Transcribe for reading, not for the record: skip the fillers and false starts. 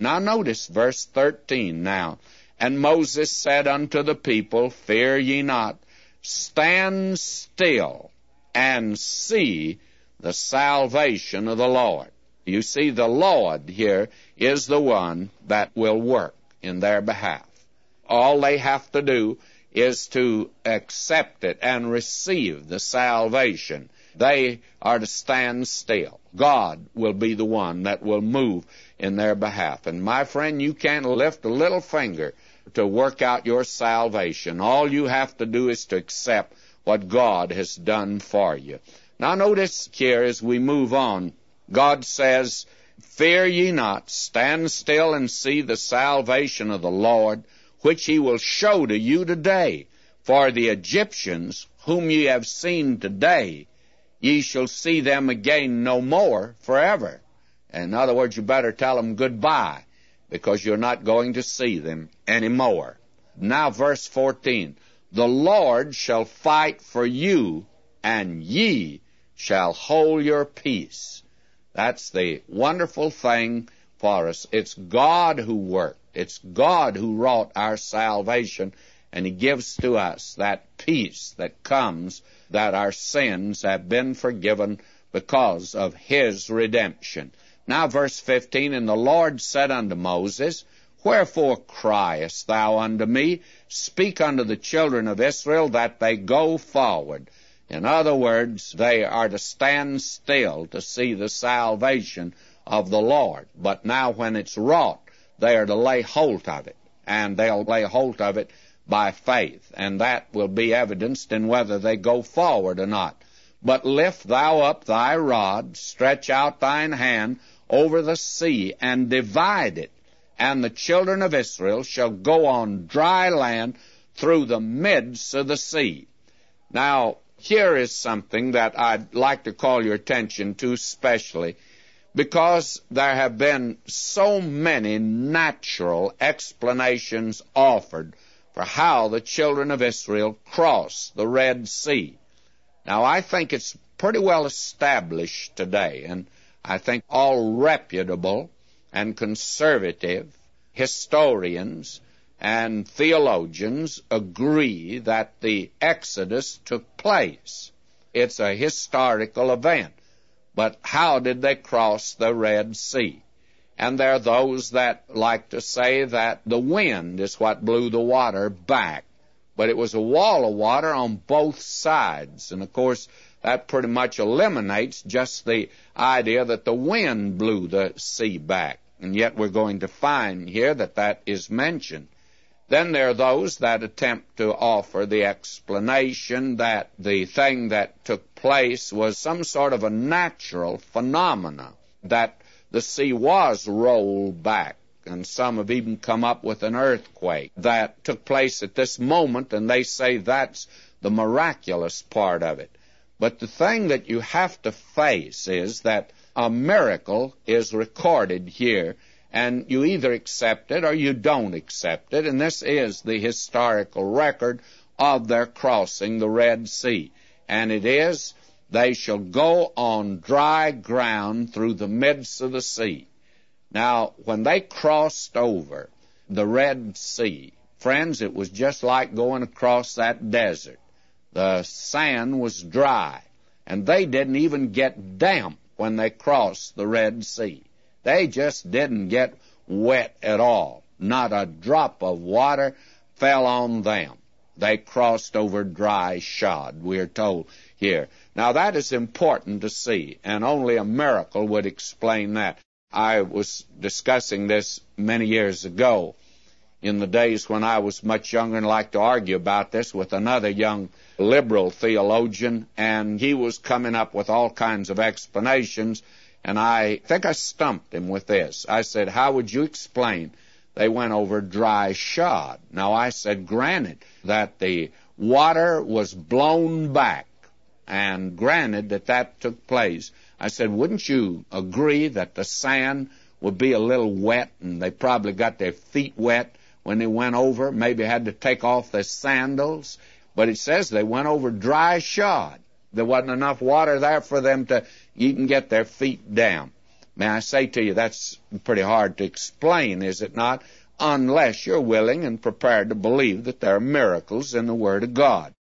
Now notice verse 13 now. And Moses said unto the people, Fear ye not, stand still and see the salvation of the Lord. You see, the Lord here is the one that will work in their behalf. All they have to do is to accept it and receive the salvation. They are to stand still. God will be the one that will move in their behalf. And my friend, you can't lift a little finger to work out your salvation. All you have to do is to accept what God has done for you. Now notice here as we move on, God says, Fear ye not, stand still and see the salvation of the Lord, which he will show to you today. For the Egyptians, whom ye have seen today, ye shall see them again no more forever. In other words, you better tell them goodbye, because you're not going to see them anymore. Now verse 14, The Lord shall fight for you, and ye shall hold your peace. That's the wonderful thing for us. It's God who worked. It's God who wrought our salvation, and he gives to us that peace that comes, that our sins have been forgiven because of his redemption. Now verse 15, And the Lord said unto Moses, Wherefore criest thou unto me? Speak unto the children of Israel that they go forward. In other words, they are to stand still to see the salvation of the Lord. But now when it's wrought, they are to lay hold of it, and they'll lay hold of it by faith, and that will be evidenced in whether they go forward or not. But lift thou up thy rod, stretch out thine hand over the sea, and divide it, and the children of Israel shall go on dry land through the midst of the sea. Now, here is something that I'd like to call your attention to especially, because there have been so many natural explanations offered for how the children of Israel crossed the Red Sea. Now, I think it's pretty well established today, and I think all reputable and conservative historians and theologians agree that the Exodus took place. It's a historical event. But how did they cross the Red Sea? And there are those that like to say that the wind is what blew the water back. But it was a wall of water on both sides. And, of course, that pretty much eliminates just the idea that the wind blew the sea back. And yet we're going to find here that that is mentioned. Then there are those that attempt to offer the explanation that the thing that took place was some sort of a natural phenomena, that the sea was rolled back, and some have even come up with an earthquake that took place at this moment, and they say that's the miraculous part of it. But the thing that you have to face is that a miracle is recorded here, and you either accept it or you don't accept it, and this is the historical record of their crossing the Red Sea. And it is, they shall go on dry ground through the midst of the sea. Now, when they crossed over the Red Sea, friends, it was just like going across that desert. The sand was dry, and they didn't even get damp when they crossed the Red Sea. They just didn't get wet at all. Not a drop of water fell on them. They crossed over dry shod, we're told here. Now, that is important to see, and only a miracle would explain that. I was discussing this many years ago in the days when I was much younger and liked to argue about this with another young liberal theologian, and he was coming up with all kinds of explanations. And I think I stumped him with this. I said, how would you explain they went over dry shod? Now, I said, granted that the water was blown back, and granted that that took place, I said, wouldn't you agree that the sand would be a little wet, and they probably got their feet wet when they went over, maybe had to take off their sandals? But it says they went over dry shod. There wasn't enough water there for them to even get their feet down. May I say to you, that's pretty hard to explain, is it not? Unless you're willing and prepared to believe that there are miracles in the Word of God.